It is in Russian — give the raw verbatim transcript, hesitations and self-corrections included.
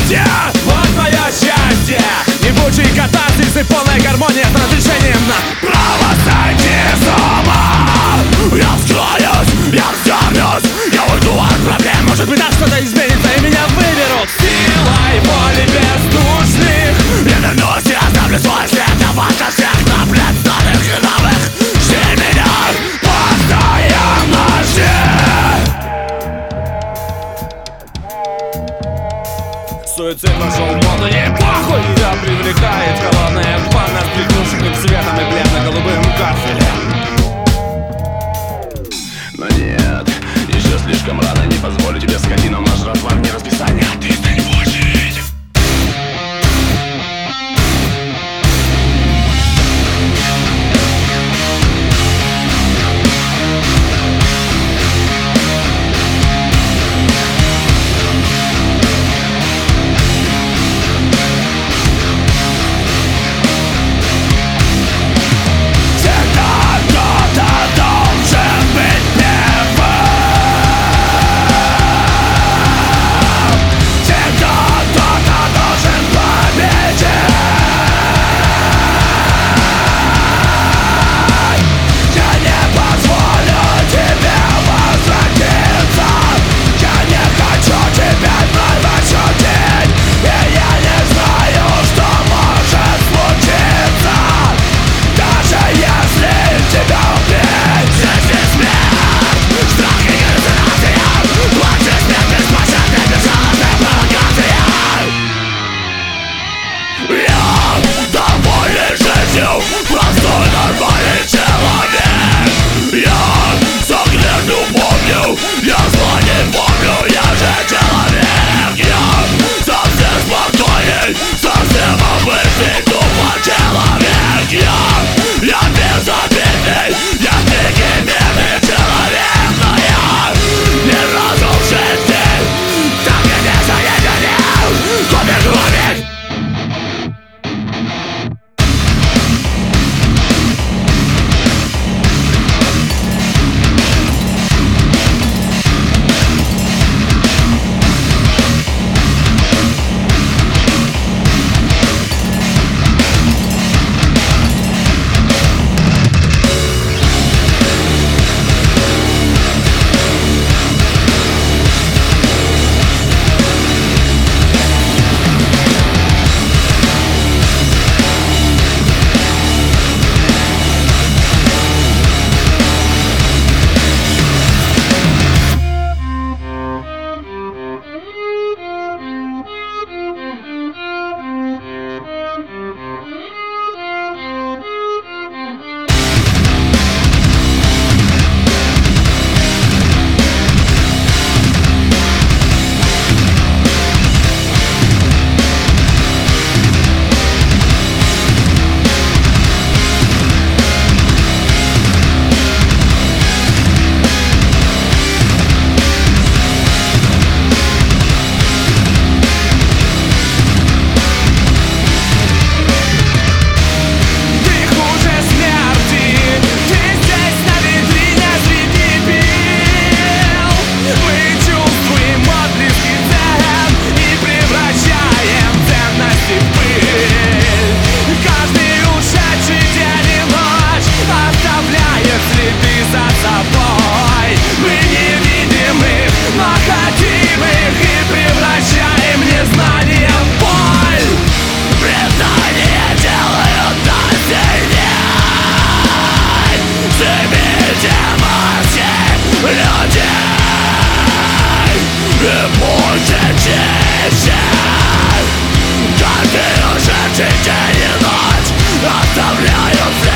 счастье, вот мое счастье. Ебучий катарсис и полная гармония с разрешением на право сойти с ума. Я вскроюсь, я вздернусь, я уйду от проблем. Может быть, так что-то изменится и меня выберут силой воли бездушных. Я вернусь и оставлю свой след на вас всех наплет старых и новых. Жди меня постоянно, жди. Суицид вошел в моду, не похуй. Тебя привлекает холодная ванна с приглушенным светом и бледно-голубым кафелем. Но нет, еще слишком рано, не позволю тебе, скотина, наш развод не расписание. Ты стань в очередь. Простой нормальный человек. Я загляну, помню, я зла не помню, я же человек. Я совсем спокоен, совсем обычный тупо человек. Я, я безобидный, я негибельный человек. Но я ни разу в жизни так и не соединил копик кровик. Каждый ушедший день и ночь оставляют